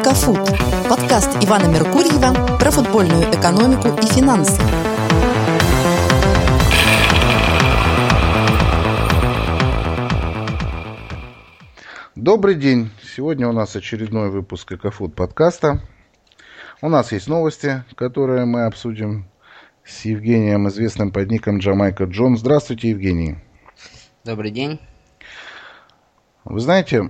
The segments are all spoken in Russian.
Экофуд. Подкаст Ивана Меркурьева про футбольную экономику и финансы. Добрый день. Сегодня у нас очередной выпуск Экофуд подкаста. У нас есть новости, которые мы обсудим с Евгением, известным под ником Джамайка Джон. Здравствуйте, Евгений. Добрый день. Вы знаете,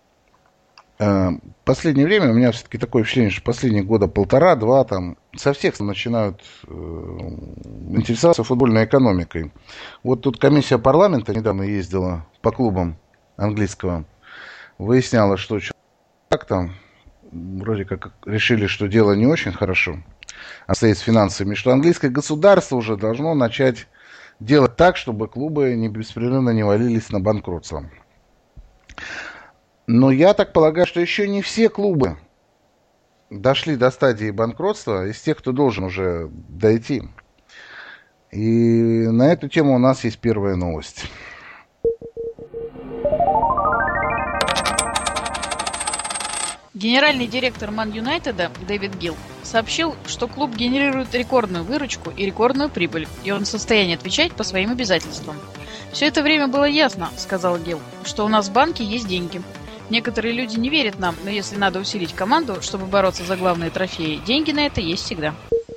в последнее время у меня все-таки такое впечатление, что последние года полтора-два там со всех начинают интересоваться футбольной экономикой. Вот тут комиссия парламента недавно ездила по клубам английского, выясняла, что как там, вроде как решили, что дело не очень хорошо обстоит с финансами, что английское государство уже должно начать делать так, чтобы клубы беспрерывно не валились на банкротство. Но я так полагаю, что еще не все клубы дошли до стадии банкротства из тех, кто должен уже дойти. И на эту тему у нас есть первая новость. Генеральный директор Ман Юнайтеда Дэвид Гилл сообщил, что клуб генерирует рекордную выручку и рекордную прибыль, и он в состоянии отвечать по своим обязательствам. «Все это время было ясно, — сказал Гилл, — что у нас в банке есть деньги. Некоторые люди не верят нам, но если надо усилить команду, чтобы бороться за главные трофеи, деньги на это есть всегда».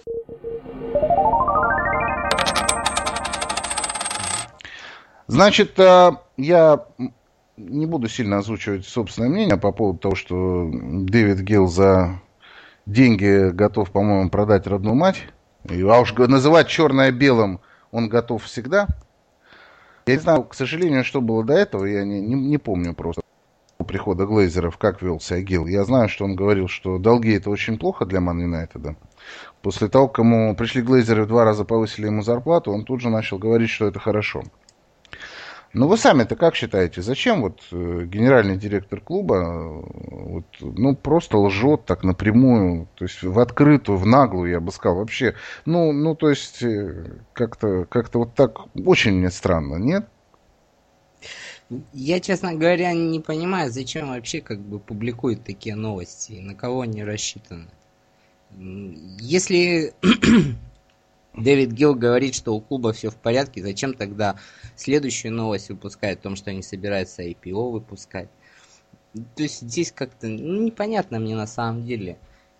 Значит, я не буду сильно озвучивать собственное мнение по поводу того, что Дэвид Гилл за деньги готов, по-моему, продать родную мать. А уж называть черное белым он готов всегда. Я не знаю, к сожалению, что было до этого, я не помню просто прихода Глейзеров, как вел себя Гилл. Я знаю, что он говорил, что долги это очень плохо для Ман Юнайтеда. После того, как ему пришли Глейзеры в 2 раза повысили ему зарплату, он тут же начал говорить, что это хорошо. Но вы сами-то как считаете, зачем вот генеральный директор клуба просто лжет так напрямую, то есть в открытую, в наглую, я бы сказал, вообще, то есть как-то вот так очень мне странно, нет? Я, честно говоря, не понимаю, зачем вообще публикуют такие новости, на кого они рассчитаны. Если Дэвид Гилл говорит, что у клуба все в порядке, зачем тогда следующую новость выпускает о том, что они собираются IPO выпускать? То есть здесь как-то непонятно мне на самом деле.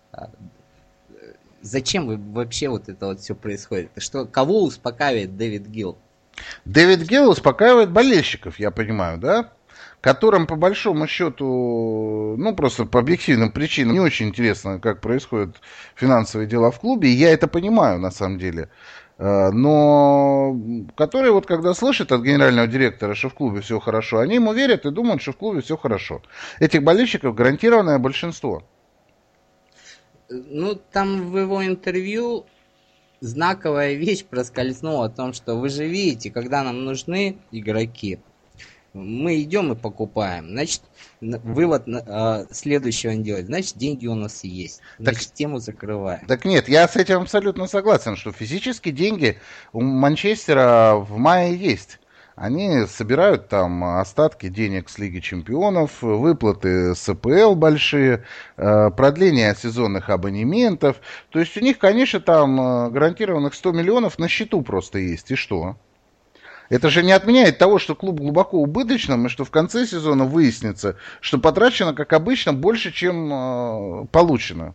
Зачем вообще вот это вот все происходит? Что, кого успокаивает Дэвид Гилл? Дэвид Гилл успокаивает болельщиков, я понимаю, да? Которым, по большому счету, просто по объективным причинам не очень интересно, как происходят финансовые дела в клубе. И я это понимаю, на самом деле. Но которые вот когда слышат от генерального директора, что в клубе все хорошо, они ему верят и думают, что в клубе все хорошо. Этих болельщиков гарантированное большинство. Там в его интервью знаковая вещь проскользнула о том, что вы же видите, когда нам нужны игроки, мы идем и покупаем. Значит, вывод следующего он делает. Значит, деньги у нас есть. Значит, тему закрываем. Так нет, я с этим абсолютно согласен, что физические деньги у Манчестера в мае есть. Они собирают там остатки денег с Лиги Чемпионов, выплаты с АПЛ большие, продление сезонных абонементов. То есть у них, конечно, там гарантированных 100 миллионов на счету просто есть. И что? Это же не отменяет того, что клуб глубоко убыточным, и что в конце сезона выяснится, что потрачено, как обычно, больше, чем получено.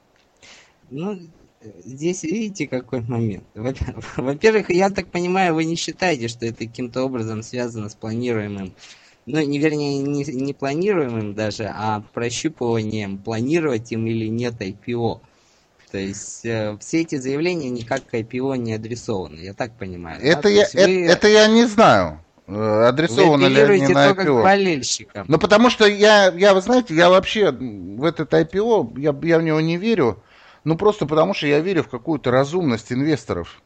Здесь видите, какой момент. Во-первых, я так понимаю, вы не считаете, что это каким-то образом связано с планируемым, не планируемым даже, а прощупыванием, планировать им или нет IPO. То есть все эти заявления никак к IPO не адресованы, я так понимаю. Это я не знаю, адресованы ли они на IPO. К болельщикам. Потому что вы знаете, я вообще в этот IPO, я в него не верю, просто потому что я верю в какую-то разумность инвесторов.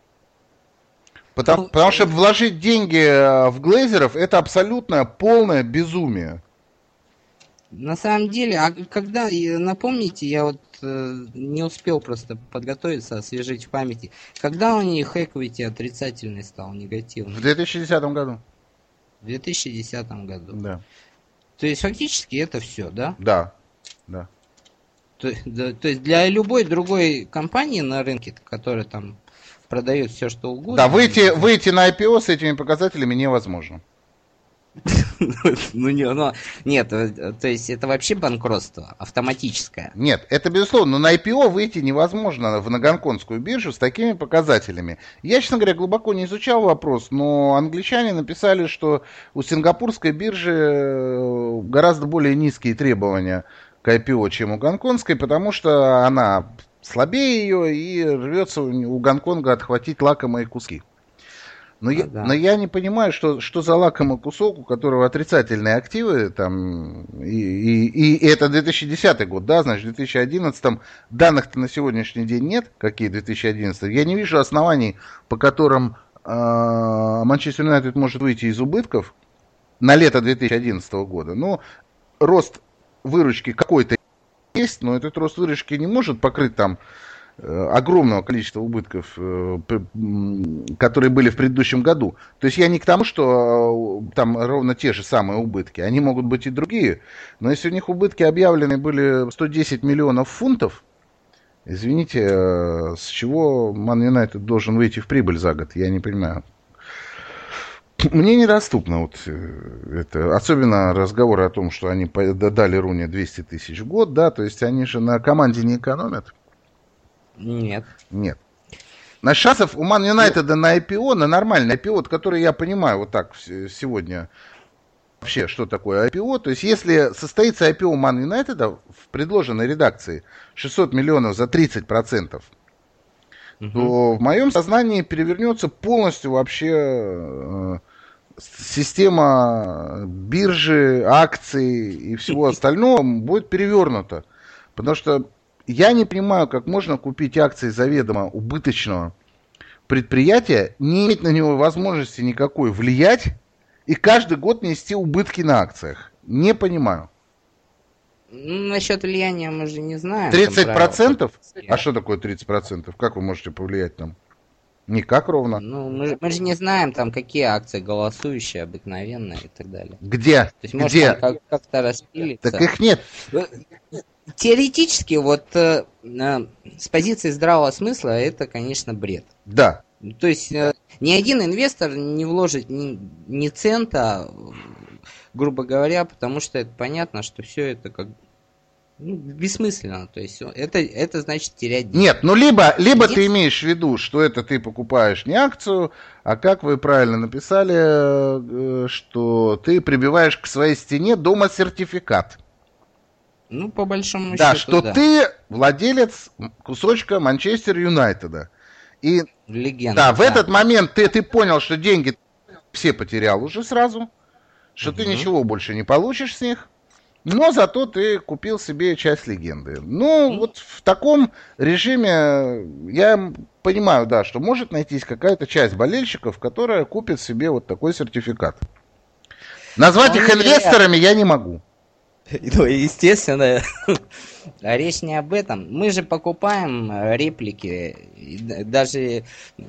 Потому что вложить деньги в Глейзеров это абсолютное полное безумие. На самом деле, когда, напомните, я не успел просто подготовиться, освежить в памяти, когда у них equity отрицательный стал, негативный? В 2010 году. В 2010 году. Да. То есть фактически это все, да? Да. То есть для любой другой компании на рынке, которая там продает все, что угодно... Да, выйти на IPO с этими показателями невозможно. Нет, то есть это вообще банкротство автоматическое. Нет, это безусловно, но на IPO выйти невозможно на гонконгскую биржу с такими показателями. Я, честно говоря, глубоко не изучал вопрос, но англичане написали, что у сингапурской биржи гораздо более низкие требования к IPO, чем у гонконгской, потому что она слабее ее и рвется у Гонконга отхватить лакомые куски. Но я не понимаю, что за лакомый кусок, у которого отрицательные активы, там, и это 2010 год, да, значит, в 2011 данных-то на сегодняшний день нет, какие 2011. Я не вижу оснований, по которым Манчестер Юнайтед может выйти из убытков на лето 2011 года. Но рост выручки какой-то есть, но этот рост выручки не может покрыть там огромного количества убытков, которые были в предыдущем году. То есть я не к тому, что там ровно те же самые убытки. Они могут быть и другие. Но если у них убытки объявлены были 110 миллионов фунтов, извините, с чего Ман Юнайтед должен выйти в прибыль за год? Я не понимаю. Мне недоступно вот это, особенно разговоры о том, что они дали Руни 200 тысяч в год, да, то есть они же на команде не экономят. Нет. Значит, шансов у Ман Юнайтеда на IPO, на нормальный IPO, который я понимаю вот так сегодня вообще, что такое IPO. То есть, если состоится IPO Ман Юнайтеда в предложенной редакции 600 миллионов за 30%, то в моем сознании перевернется полностью вообще система биржи, акций и всего остального будет перевернута. Потому что я не понимаю, как можно купить акции заведомо убыточного предприятия, не иметь на него возможности никакой влиять и каждый год нести убытки на акциях. Не понимаю. Насчет влияния мы же не знаем. 30%? А что такое 30%? Как вы можете повлиять там? Никак ровно. Ну, мы же не знаем, там, какие акции голосующие, обыкновенные и так далее. Где? То есть, может, Где? там как-то распилиться. Так их нет. Теоретически, вот с позиции здравого смысла, это, конечно, бред. Да. То есть, ни один инвестор не вложит ни цента, грубо говоря, потому что это понятно, что все это как бессмысленно. То есть, это значит терять деньги. Нет, ну либо ты имеешь в виду, что это ты покупаешь не акцию, а как вы правильно написали, что ты прибиваешь к своей стене дома сертификат. Ну, по большому да, счету, что ты владелец кусочка Манчестер Юнайтеда. И легенда. Да, в этот момент ты понял, что деньги все потерял уже сразу, что ты ничего больше не получишь с них, но зато ты купил себе часть легенды. Ну, вот в таком режиме я понимаю, да, что может найтись какая-то часть болельщиков, которая купит себе вот такой сертификат. Назвать их инвесторами я не могу. Ну, естественно, речь не об этом. Мы же покупаем реплики. Даже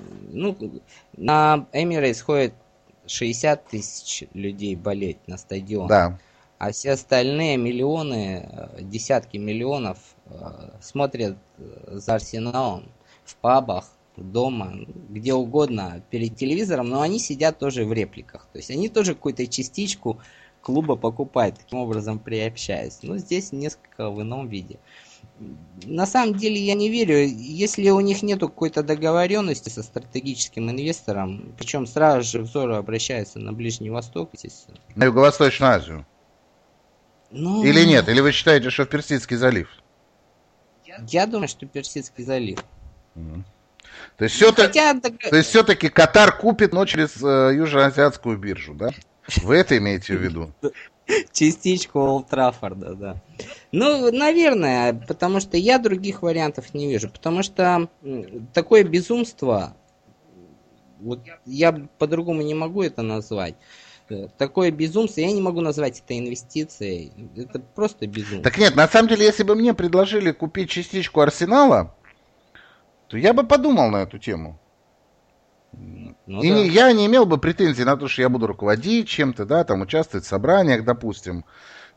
на Эмирейтс ходит 60 тысяч людей болеть на стадион. Да. А все остальные миллионы, десятки миллионов смотрят за Арсеналом в пабах, дома, где угодно, перед телевизором, но они сидят тоже в репликах. То есть они тоже какую-то частичку клуба покупает, таким образом приобщаясь. Но здесь несколько в ином виде. На самом деле я не верю, если у них нету какой-то договоренности со стратегическим инвестором, причем сразу же взоры обращаются на Ближний Восток, естественно. На Юго-Восточную Азию. Ну, или нет? Или вы считаете, что в Персидский залив? Я думаю, что Персидский залив. То есть все-таки Катар купит, но через Южноазиатскую биржу, да? Вы это имеете в виду? Частичку Олд Траффорда, да. Ну, наверное, потому что я других вариантов не вижу. Потому что такое безумство, вот я по-другому не могу это назвать. Такое безумство, я не могу назвать это инвестицией. Это просто безумство. Так нет, на самом деле, если бы мне предложили купить частичку Арсенала, то я бы подумал на эту тему. Ну, и да. Я не имел бы претензий на то, что я буду руководить чем-то, да, там участвовать в собраниях, допустим.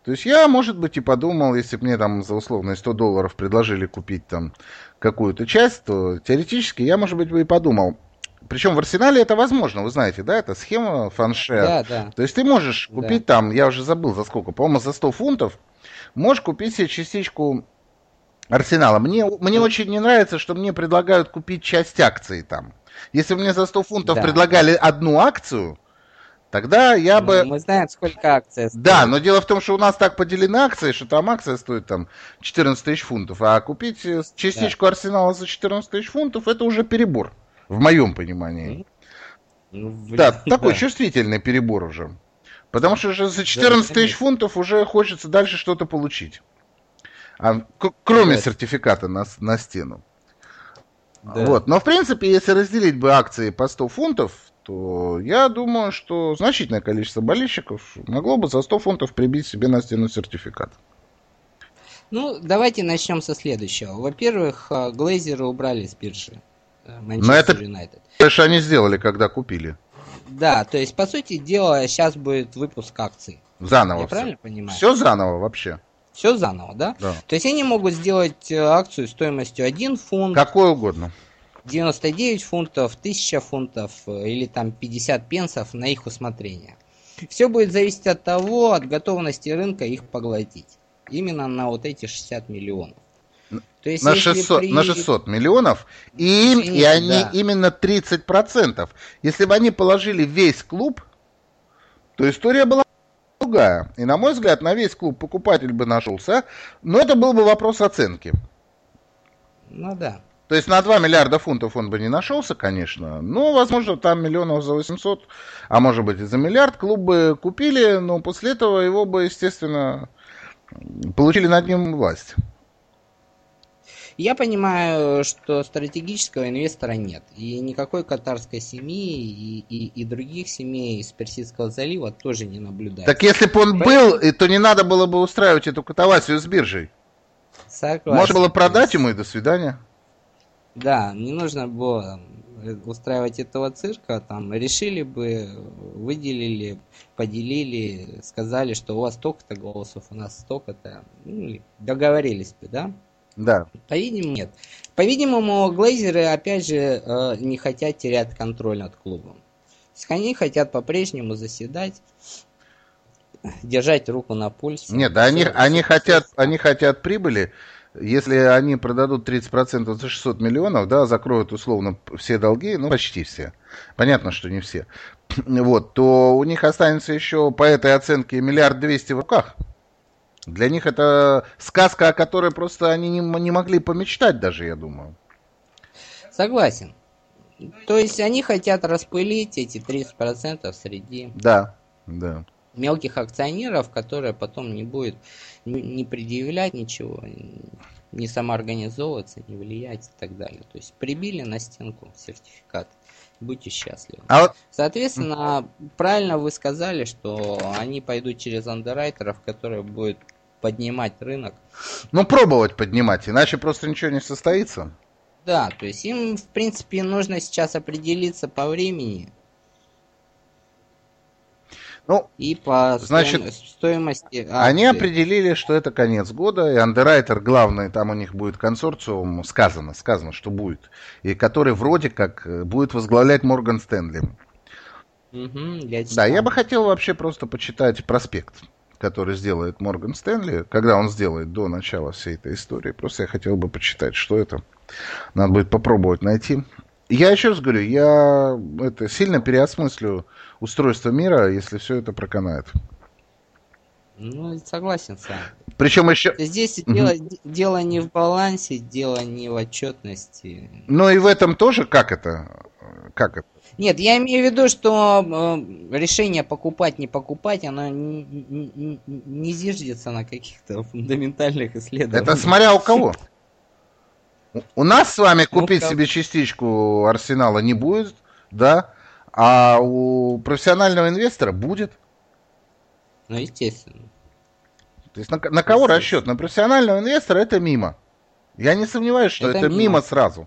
То есть я, может быть, и подумал, если бы мне там за условные $100 предложили купить там какую-то часть, то теоретически я, может быть, бы и подумал. Причем в Арсенале это возможно, вы знаете, да, это схема фаншер. Да, да. То есть ты можешь купить там, я уже забыл за сколько, по-моему, за 100 фунтов, можешь купить себе частичку Арсенала. Мне очень не нравится, что мне предлагают купить часть акций там. Если бы мне за 100 фунтов предлагали одну акцию, тогда я бы... Мы знаем, сколько акций стоит. Да, но дело в том, что у нас так поделены акции, что там акция стоит там 14 тысяч фунтов, а купить частичку Арсенала за 14 тысяч фунтов, это уже перебор, в моем понимании. Такой чувствительный перебор уже. Потому что уже за 14 тысяч фунтов уже хочется дальше что-то получить. Кроме сертификата на стену. Да. Вот. Но, в принципе, если разделить бы акции по 100 фунтов, то я думаю, что значительное количество болельщиков могло бы за 100 фунтов прибить себе на стену сертификат. Ну, давайте начнем со следующего. Во-первых, Глейзеры убрали с биржи Манчестер Юнайтед. Это же они сделали, когда купили. Да, то есть, по сути дела, сейчас будет выпуск акций. Заново. Я правильно понимаю? Все заново вообще. Все заново, да? Да. То есть они могут сделать акцию стоимостью 1 фунт. Какой угодно. 99 фунтов, 1000 фунтов или там 50 пенсов на их усмотрение. Все будет зависеть от того, от готовности рынка их поглотить. Именно на вот эти 60 миллионов. То есть, на 600 миллионов, и они именно 30%. Если бы они положили весь клуб, то история была другая. И, на мой взгляд, на весь клуб покупатель бы нашелся, но это был бы вопрос оценки. Ну да. То есть на 2 миллиарда фунтов он бы не нашелся, конечно, но, возможно, там миллионов за 800, а может быть и за миллиард клуб бы купили, но после этого его бы, естественно, получили над ним власть. Я понимаю, что стратегического инвестора нет. И никакой катарской семьи и других семей из Персидского залива тоже не наблюдается. Так если бы он был, то не надо было бы устраивать эту катавасию с биржей. Согласен. Можно было продать ему и до свидания. Да, не нужно было устраивать этого цирка. Там решили бы, выделили, поделили, сказали, что у вас столько-то голосов, у нас столько-то. Ну, договорились бы, да? Да. По-видимому, нет. По-видимому, Глейзеры, опять же, не хотят терять контроль над клубом. То есть они хотят по-прежнему заседать, держать руку на пульсе. Нет, да они хотят прибыли. Если они продадут 30% за 600 миллионов, да, закроют условно все долги, ну почти все. Понятно, что не все. Вот, то у них останется еще по этой оценке 1,2 миллиарда в руках. Для них это сказка, о которой просто они не могли помечтать даже, я думаю. Согласен. То есть они хотят распылить эти 30% среди мелких акционеров, которые потом не будут не предъявлять ничего, не самоорганизовываться, не влиять и так далее. То есть прибили на стенку сертификат. Будьте счастливы. Соответственно, правильно вы сказали, что они пойдут через андеррайтеров, которые будут поднимать рынок. Ну, пробовать поднимать, иначе просто ничего не состоится. Да, то есть им, в принципе, нужно сейчас определиться по времени. Ну, и по стоимости акций. Они определили, что это конец года, и андеррайтер главный, там у них будет консорциум, сказано, что будет, и который вроде как будет возглавлять Морган Стэнли. Да, я бы хотел вообще просто почитать проспект, который сделает Морган Стэнли, когда он сделает до начала всей этой истории. Просто я хотел бы почитать, что это. Надо будет попробовать найти. Я еще раз говорю, я сильно переосмыслю устройство мира, если все это проканает. Ну, согласен с вами. Причем еще... Здесь дело не в балансе, дело не в отчетности. Ну и в этом тоже как это? Нет, я имею в виду, что решение покупать, не покупать, оно не зиждется на каких-то фундаментальных исследованиях. Это смотря у кого. У нас с вами купить себе частичку Арсенала не будет, да, а у профессионального инвестора будет. Ну, естественно. То есть на кого расчет? На профессионального инвестора это мимо. Я не сомневаюсь, что это мимо сразу.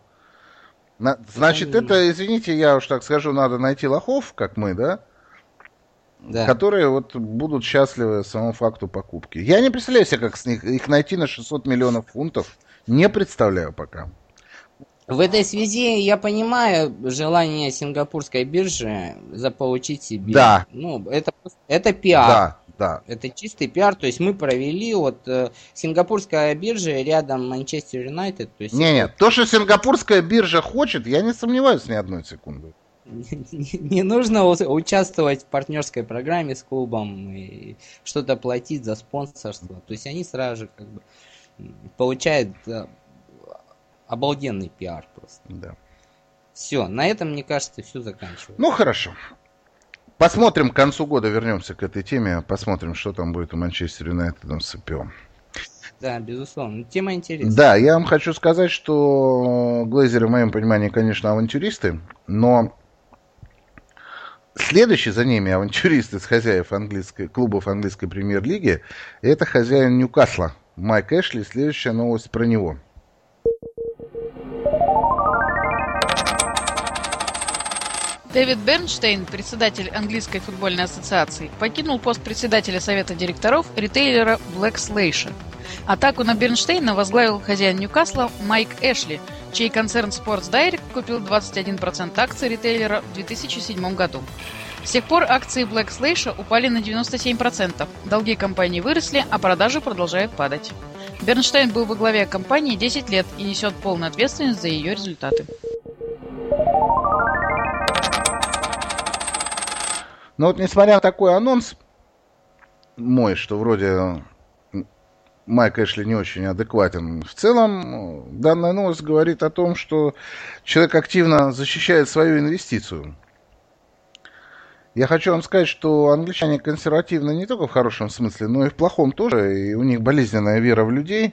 Значит, это, извините, я уж так скажу, надо найти лохов, как мы, да, Да. которые вот будут счастливы самому факту покупки. Я не представляю себе, как с них их найти на 600 миллионов фунтов. Не представляю пока. В этой связи я понимаю желание сингапурской биржи заполучить себе. Да. Ну, это пиар. Да, да. Это чистый пиар. То есть мы провели сингапурская биржа рядом Манчестер Юнайтед. Не, то, что сингапурская биржа хочет, я не сомневаюсь ни одной секунды. Не нужно участвовать в партнерской программе с клубом и что-то платить за спонсорство. То есть они сразу же как бы получают обалденный пиар просто. Да. Все, на этом, мне кажется, все заканчивается. Ну, хорошо. Посмотрим, к концу года вернемся к этой теме. Посмотрим, что там будет у Манчестер Юнайтед с ИПО. Да, безусловно. Тема интересная. Да, я вам хочу сказать, что Глейзеры, в моем понимании, конечно, авантюристы, но следующий за ними авантюрист из хозяев клубов английской премьер-лиги, это хозяин Ньюкасла, Майк Эшли. Следующая новость про него. Дэвид Бернштейн, председатель Английской футбольной ассоциации, покинул пост председателя совета директоров ритейлера Black Slation. Атаку на Бернштейна возглавил хозяин Ньюкасла Майк Эшли, чей концерн Sports Direct купил 21% акций ритейлера в 2007 году. С тех пор акции Black Slation упали на 97%, долги компании выросли, а продажи продолжают падать. Бернштейн был во главе компании 10 лет и несет полную ответственность за ее результаты. Но вот несмотря на такой анонс мой, что вроде Майк Эшли не очень адекватен, в целом данная новость говорит о том, что человек активно защищает свою инвестицию. Я хочу вам сказать, что англичане консервативны не только в хорошем смысле, но и в плохом тоже, и у них болезненная вера в людей.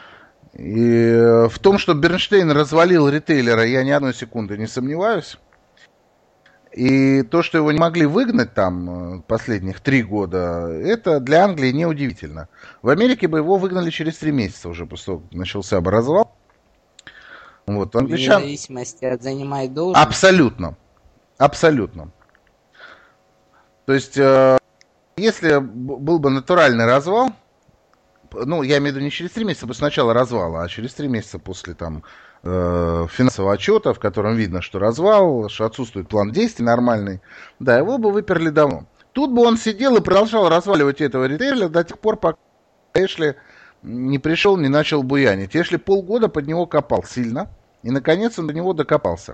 И в том, что Бернштейн развалил ритейлера, я ни одной секунды не сомневаюсь. И то, что его не могли выгнать там последних 3 года, это для Англии неудивительно. В Америке бы его выгнали через 3 месяца уже после того, как начался бы развал. Вот, англичан... Вне зависимости от занимает должность. Абсолютно. Абсолютно. То есть, если был бы натуральный развал, ну, я имею в виду не через 3 месяца после начала развала, а через 3 месяца после там финансового отчета, в котором видно, что развал, что отсутствует план действий нормальный, да, его бы выперли давно. Тут бы он сидел и продолжал разваливать этого ритейля до тех пор, пока Эшли не пришел, не начал буянить. Эшли полгода под него копал сильно, и наконец он до него докопался.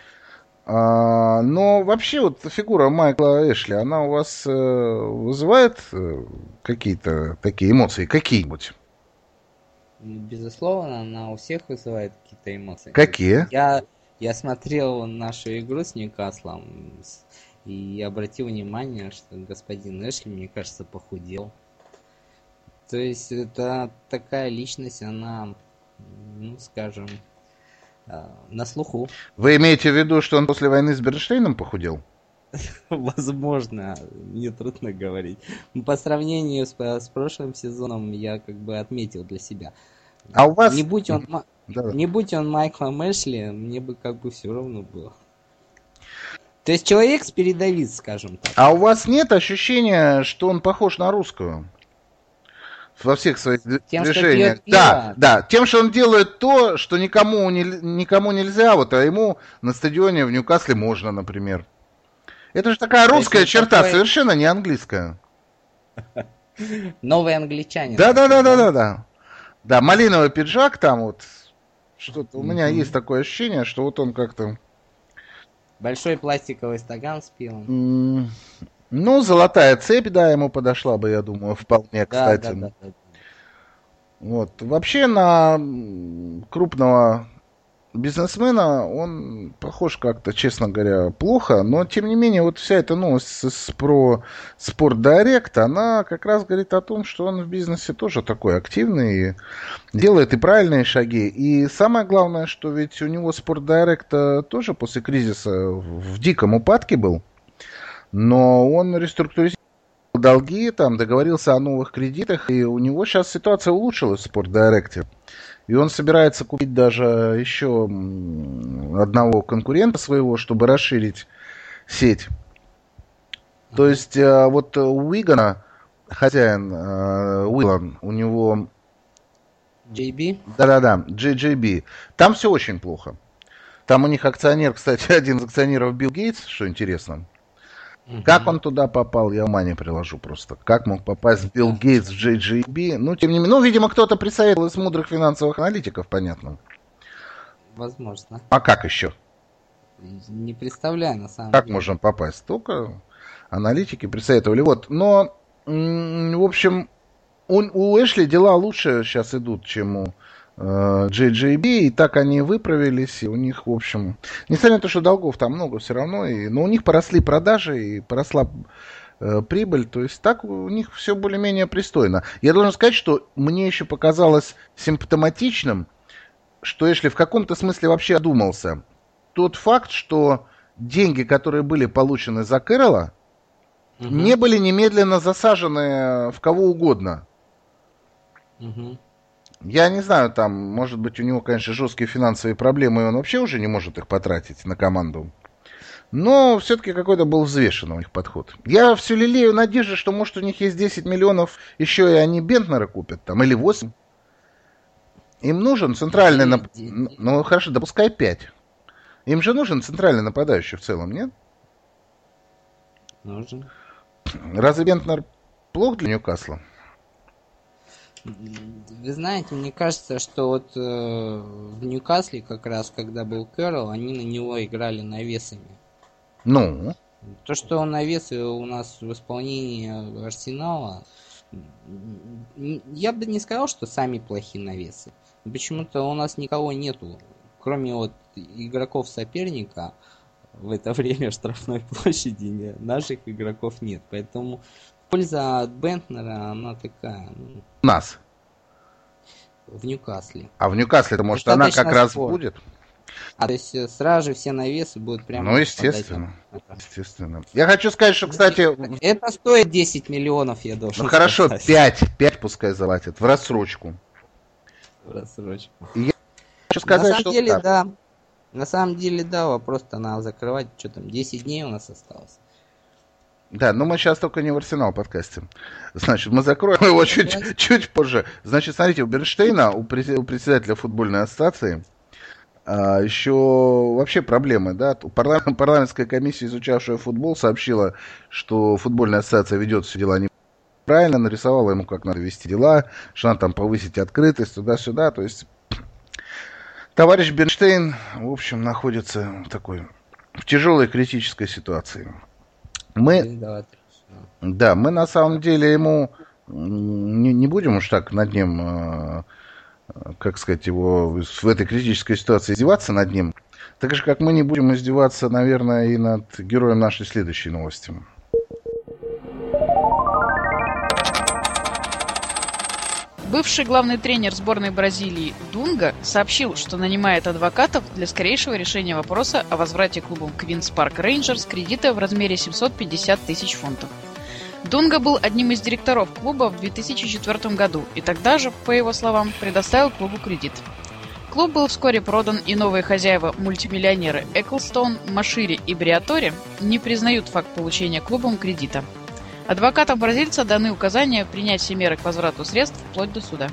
Но вообще вот фигура Майкла Эшли, она у вас вызывает какие-то такие эмоции, какие-нибудь? Безусловно, она у всех вызывает какие-то эмоции. Какие? Я смотрел нашу игру с Ньюкаслом и обратил внимание, что господин Эшли, мне кажется, похудел. То есть это такая личность, она, ну, скажем, на слуху. Вы имеете в виду, что он после войны с Бернштейном похудел? Возможно, мне трудно говорить. По сравнению с прошлым сезоном я как бы отметил для себя. А у вас... Не будь он Майклом Эшли, мне бы как бы все равно было. То есть человек спиридовит, скажем так. А у вас нет ощущения, что он похож на русского? Во всех своих движениях. Да, тем, что он делает то, что никому нельзя, вот, а ему на стадионе в Ньюкасле можно, например. Это же такая русская черта, совершенно не английская. Новый англичанин. Да. Да, малиновый пиджак там вот. Что-то у меня есть такое ощущение, что вот он как-то... Большой пластиковый стакан с пивом. Ну, золотая цепь, да, ему подошла бы, я думаю, вполне, кстати. Да. Вот. Вообще на крупного бизнесмена он похож как-то, честно говоря, плохо, но тем не менее вот вся эта новость про Sport Direct, она как раз говорит о том, что он в бизнесе тоже такой активный, и делает и правильные шаги. И самое главное, что ведь у него Sport Direct тоже после кризиса в диком упадке был, но он реструктуризировал долги, там договорился о новых кредитах, и у него сейчас ситуация улучшилась в Sport Direct. И он собирается купить даже еще одного конкурента своего, чтобы расширить сеть. То есть вот у Уигана хозяин Уиллан, у него... JB? Да-да-да, JJB. Там все очень плохо. Там у них акционер, кстати, один из акционеров Билл Гейтс, что интересно. Как он туда попал, я ума не приложу просто. Как мог попасть Билл Гейтс в JJB? Ну, тем не менее, ну, видимо, кто-то присоветовал из мудрых финансовых аналитиков, понятно. Возможно. А как еще? Не представляю, на самом Как деле. можно попасть? Только аналитики присоветовали. Вот, но, в общем, у Эшли дела лучше сейчас идут, чем у JJB, и так они выправились, и у них, в общем, несмотря на то, что долгов там много все равно, но у них поросли продажи и поросла прибыль, то есть так у них все более-менее пристойно. Я должен сказать, что мне еще показалось симптоматичным, что Эшли в каком-то смысле вообще одумался. Тот факт, что деньги, которые были получены за Кэрролла, не были немедленно засажены в кого угодно. Я не знаю, там, может быть, у него, конечно, жесткие финансовые проблемы, и он вообще уже не может их потратить на команду. Но все-таки какой-то был взвешенный у них подход. Я все лелею надежды, что, может, у них есть 10 миллионов, еще и они Бентнера купят, там, или 8. Им нужен центральный... Ну, хорошо, допускай 5. Им же нужен центральный нападающий в целом, нет? Нужен. Разве Бентнер плох для Ньюкасла? Вы знаете, мне кажется, что вот в Ньюкасле как раз, когда был Кэрролл, они на него играли навесами. Ну? То, что он навесы у нас в исполнении Арсенала, я бы не сказал, что сами плохие навесы. Почему-то у нас никого нету, кроме вот игроков соперника в это время в штрафной площади, наших игроков нет. Поэтому польза от Бентнера, она такая... У нас? В Ньюкасле. А в Ньюкасле-то, может, она как раз будет? То есть сразу же все навесы будут прямо... Ну, естественно. Естественно. Я хочу сказать, что, кстати... Это стоит 10 миллионов, я должен сказать. Ну, хорошо, сказать. 5 пускай заплатят, в рассрочку. В рассрочку. И я хочу сказать, на самом деле, да. На самом деле, да, вопрос-то надо закрывать. Что там, 10 дней у нас осталось. Да, но мы сейчас только не в Арсенал подкасте. Значит, мы закроем его чуть позже. Значит, смотрите, у Бернштейна, у председателя футбольной ассоциации, еще вообще проблемы, да. Парламентская комиссия, изучавшая футбол, сообщила, что футбольная ассоциация ведет все дела неправильно, нарисовала ему, как надо вести дела, что надо там повысить открытость, туда-сюда. То есть товарищ Бернштейн, в общем, находится в тяжелой критической ситуации. Мы на самом деле ему не будем уж так над ним, как сказать, его в этой критической ситуации издеваться над ним, так же, как мы не будем издеваться, наверное, и над героем нашей следующей новости. Бывший главный тренер сборной Бразилии Дунга сообщил, что нанимает адвокатов для скорейшего решения вопроса о возврате клубом Queen's Park Rangers кредита в размере 750 тысяч фунтов. Дунга был одним из директоров клуба в 2004 году и тогда же, по его словам, предоставил клубу кредит. Клуб был вскоре продан, и новые хозяева, мультимиллионеры Эклстоун, Машири и Бриатори, не признают факт получения клубом кредита. Адвокатам бразильца даны указания принять все меры к возврату средств вплоть до суда.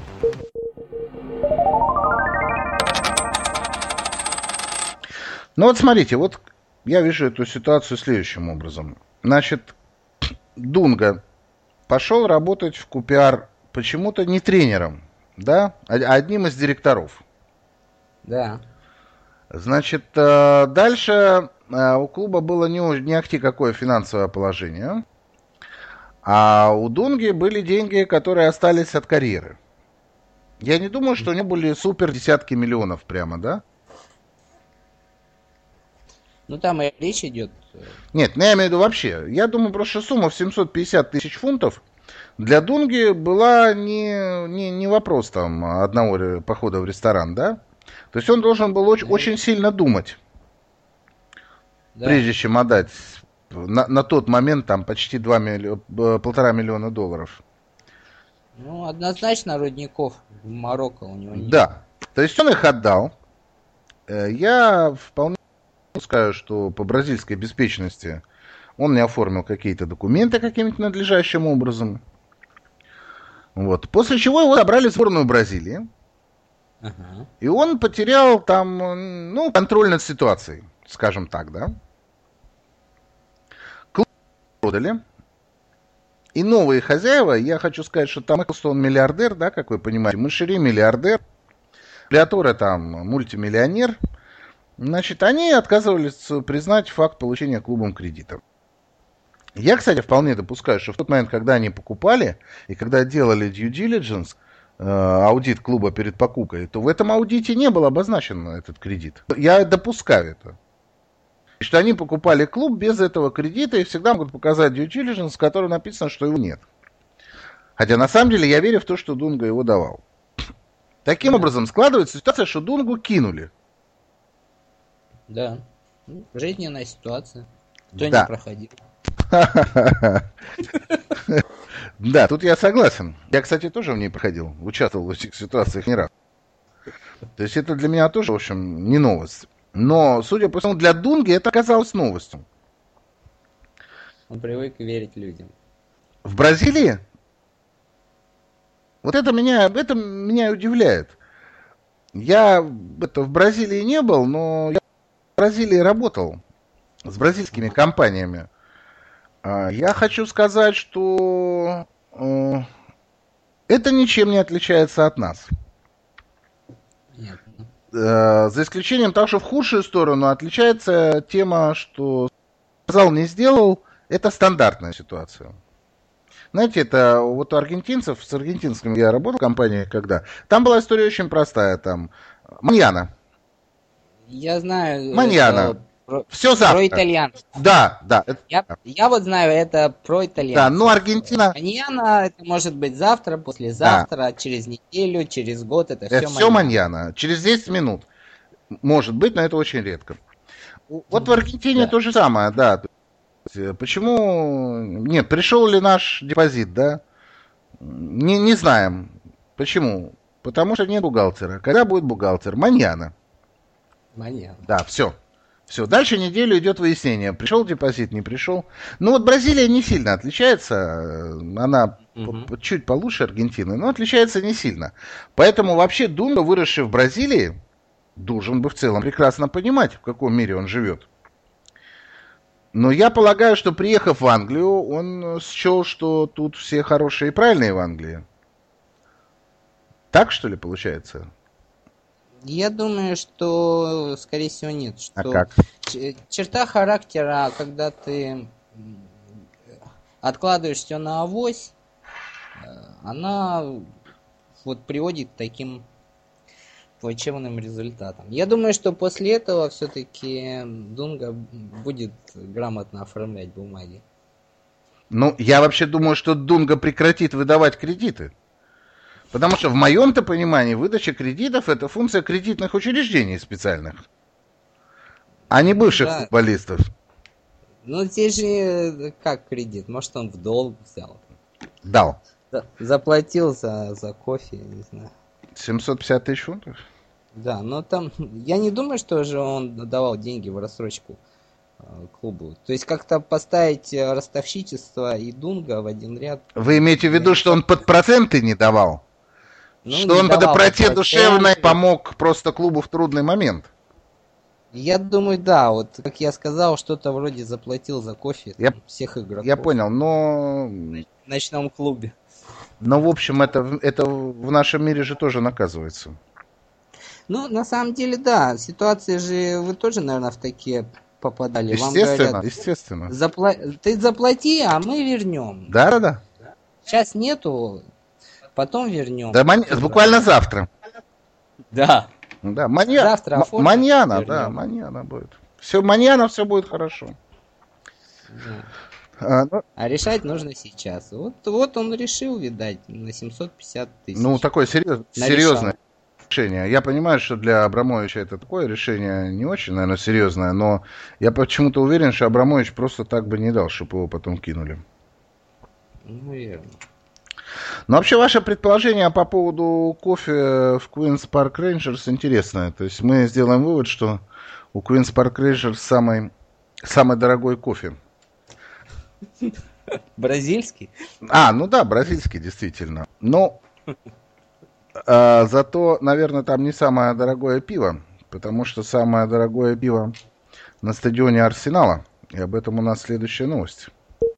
Ну вот смотрите, вот я вижу эту ситуацию следующим образом. Значит, Дунга пошел работать в QPR почему-то не тренером, да, а одним из директоров. Да. Значит, дальше у клуба было не ахти какое финансовое положение. А у Дунги были деньги, которые остались от карьеры. Я не думаю, что у него были супер десятки миллионов прямо, да? Ну, там и речь идет. Нет, я имею в виду вообще. Я думаю, просто сумма в 750 тысяч фунтов для Дунги была не вопрос там одного похода в ресторан, да? То есть он должен был очень сильно думать, прежде чем отдать... На тот момент там почти 1,5 миллиона долларов. Ну, однозначно рудников в Марокко у него нет. Да, то есть он их отдал. Я вполне скажу, что по бразильской беспечности Он не оформил какие-то документы каким-то надлежащим образом. Вот. После чего его забрали в сборную Бразилии. Ага. И он потерял там, ну, контроль над ситуацией, скажем так, да. Клуб продали. И новые хозяева, я хочу сказать, что там Эклстон миллиардер, да, как вы понимаете, Мошери миллиардер, Приаторе там мультимиллионер. Значит, они отказывались признать факт получения клубом кредита. Я, кстати, вполне допускаю, что в тот момент, когда они покупали и когда делали due diligence, аудит клуба перед покупкой, то в этом аудите не был обозначен этот кредит. Я допускаю это. Что они покупали клуб без этого кредита и всегда могут показать due diligence, в котором написано, что его нет. Хотя на самом деле я верю в то, что Дунга его давал. Таким образом складывается ситуация, что Дунгу кинули. Да. Жизненная ситуация. Кто Да. не проходил. Да, тут я согласен. Я, кстати, тоже в ней проходил. Участвовал в этих ситуациях не раз. То есть это для меня тоже, в общем, не новость. Но, судя по всему, для Дунги это оказалось новостью. Он привык верить людям. В Бразилии? Вот это меня удивляет. Я в Бразилии не был, но я в Бразилии работал с бразильскими компаниями. Я хочу сказать, что это ничем не отличается от нас. Нет. За исключением того, что в худшую сторону отличается тема, что сказал, не сделал, это стандартная ситуация. Знаете, это вот у аргентинцев, с аргентинскими я работал в компании, когда, там была история очень простая, там, маньяна. Я знаю. Маньяна. Все завтра. Про итальянцев. Да. Я вот знаю, это про итальянцев. Да, но Аргентина... Маньяна, это может быть завтра, послезавтра, через неделю, через год, это Это все маньяна. Через 10 минут. Может быть, но это очень редко. Вот в Аргентине то же самое, да. Почему... Нет, пришел ли наш депозит, да? Не знаем. Почему? Потому что нет бухгалтера. Когда будет бухгалтер? Маньяна. Маньяна. Да, все. Все, дальше неделю идет выяснение, пришел депозит, не пришел. Ну вот Бразилия не сильно отличается, она чуть получше Аргентины, но отличается не сильно. Поэтому вообще Дунга, выросший в Бразилии, должен бы в целом прекрасно понимать, в каком мире он живет. Но я полагаю, что приехав в Англию, он счел, что тут все хорошие и правильные в Англии. Так что ли получается? Я думаю, что, скорее всего, нет. Что А как? Черта характера, когда ты откладываешь все на авось, она вот приводит к таким плачевным результатам. Я думаю, что после этого все-таки Дунга будет грамотно оформлять бумаги. Ну, я вообще думаю, что Дунга прекратит выдавать кредиты. Потому что в моем-то понимании выдача кредитов – это функция кредитных учреждений специальных, а не бывших футболистов. Ну, здесь же как кредит? Может, он в долг взял? Дал. Заплатил за кофе, не знаю. 750 тысяч фунтов? Да, но там... Я не думаю, что же он давал деньги в рассрочку клубу. То есть как-то поставить ростовщичество и Дунга в один ряд... Вы имеете в виду, что он под проценты не давал? Ну, что он по доброте душевной помог просто клубу в трудный момент? Я думаю, да. Вот, как я сказал, что-то вроде заплатил за кофе всех игроков. Я понял, но... В ночном клубе. Но, в общем, это в нашем мире же тоже наказывается. Ну, на самом деле, да. Ситуации же вы тоже, наверное, в такие попадали. Естественно, вам говорят, естественно. Ты заплати, а мы вернем. Да. Сейчас нету, потом вернем. Да, буквально завтра. Да. Да, завтра маньяна, да, маньяна будет. Все, маньяна, все будет хорошо. Да. А решать нужно сейчас. Вот он решил, видать, на 750 тысяч. Ну, такое серьезное решение. Я понимаю, что для Абрамовича это такое решение не очень, наверное, серьезное, но я почему-то уверен, что Абрамович просто так бы не дал, чтобы его потом кинули. Ну, верно. Но вообще ваше предположение по поводу кофе в Queen's Park Rangers интересное. То есть мы сделаем вывод, что у Queen's Park Rangers самый дорогой кофе. Бразильский? Ну да, бразильский, действительно. Но зато, наверное, там не самое дорогое пиво, потому что самое дорогое пиво на стадионе Арсенала. И об этом у нас следующая новость.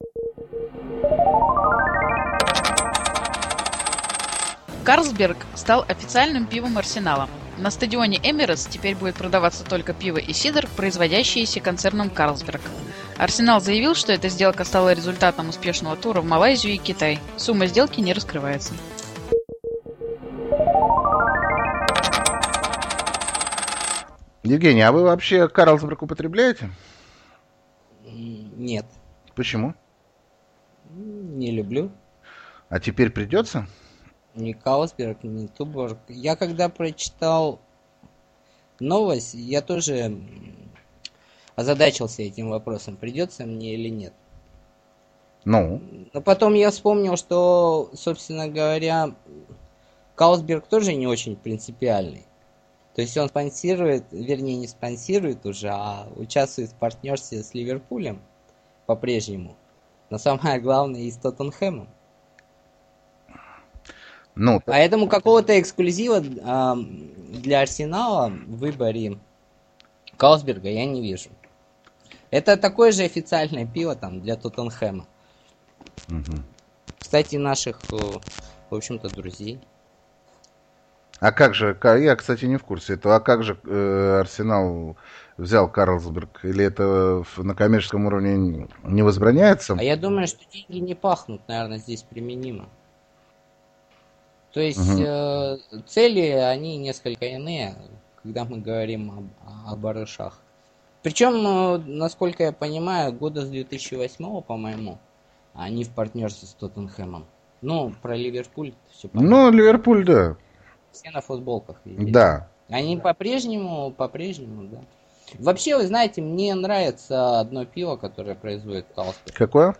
Карлсберг стал официальным пивом Арсенала. На стадионе Эмирейтс теперь будет продаваться только пиво и сидр, производящиеся концерном Карлсберг. Арсенал заявил, что эта сделка стала результатом успешного тура в Малайзию и Китай. Сумма сделки не раскрывается. Евгений, а вы вообще Карлсберг употребляете? Нет. Почему? Не люблю. А теперь придется? Ни Карлсберг, ни Туборг. Я когда прочитал новость, я тоже озадачился этим вопросом, придется мне или нет. Ну? Но потом я вспомнил, что, собственно говоря, Карлсберг тоже не очень принципиальный. То есть он спонсирует, вернее не спонсирует уже, а участвует в партнерстве с Ливерпулем по-прежнему. Но самое главное и с Тоттенхэмом. Ну, Поэтому какого-то эксклюзива для Арсенала в выборе Карлсберга я не вижу. Это такое же официальное пиво там для Тоттенхэма. Угу. Кстати, наших, в общем-то, друзей. А как же, я, кстати, не в курсе этого, а как же Арсенал взял Карлсберг? Или это на коммерческом уровне не возбраняется? А я думаю, что деньги не пахнут, наверное, здесь применимо. То есть цели, они несколько иные, когда мы говорим о барышах. Причем, насколько я понимаю, года с 2008, по-моему, они в партнерстве с Тоттенхэмом. Ну, про Ливерпуль все понятно. Ну, Ливерпуль, да. Все на футболках видели. Да. Они по-прежнему, да. Вообще, вы знаете, мне нравится одно пиво, которое производит Карлсберг. Какое?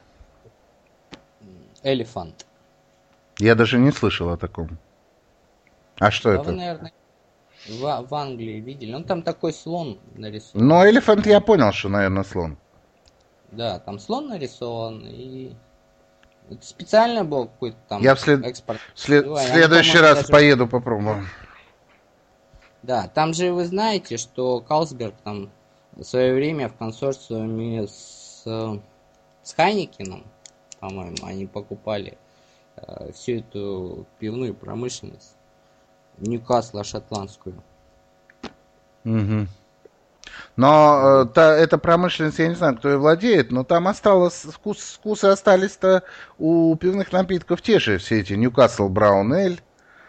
Элефант. Я даже не слышал о таком. А что Да это? вы, наверное, в Англии видели. Ну, там такой слон нарисован. Ну, элефант я понял, что, наверное, слон. Да, там слон нарисован, и это специально был какой-то там Я экспорт. в следующий раз поеду попробую. Да, там же вы знаете, что Карлсберг там в свое время в консорциуме с Хайникеном, по-моему, они покупали всю эту пивную промышленность. Ньюкасла шотландскую. Угу. Но эта промышленность, я не знаю, кто ее владеет, но там осталось, вкусы остались-то у пивных напитков те же, все эти Ньюкасл Браун Эль,